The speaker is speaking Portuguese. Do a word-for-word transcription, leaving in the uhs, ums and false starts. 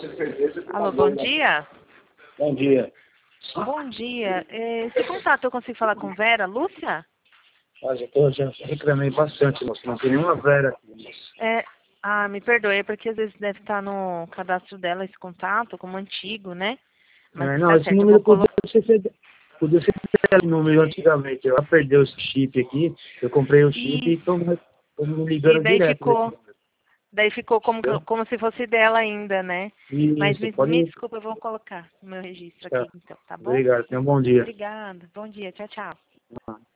Alô, bom dia. Bom dia. Bom dia. É, esse contato eu consigo falar com Vera? Lúcia? Mas eu tô, já reclamei bastante, moço. Não tem nenhuma Vera aqui, moço. É, ah, me perdoe, é porque às vezes deve estar no cadastro dela esse contato, como antigo, né? Mas É, não, tá esse certo, eu número vou podia colocar. ser, podia ser aquele número antigamente. Ela perdeu esse chip aqui, eu comprei o chip e Isso. estou me E ligando daí direto desse ficou, número. daí ficou como, Entendeu? como se fosse dela ainda, né? Mas Isso, me, me pode. desculpa, eu vou colocar no meu registro Tá. aqui, então, tá bom? Obrigado, tenha um bom dia. Obrigada. Bom dia. Tchau, tchau.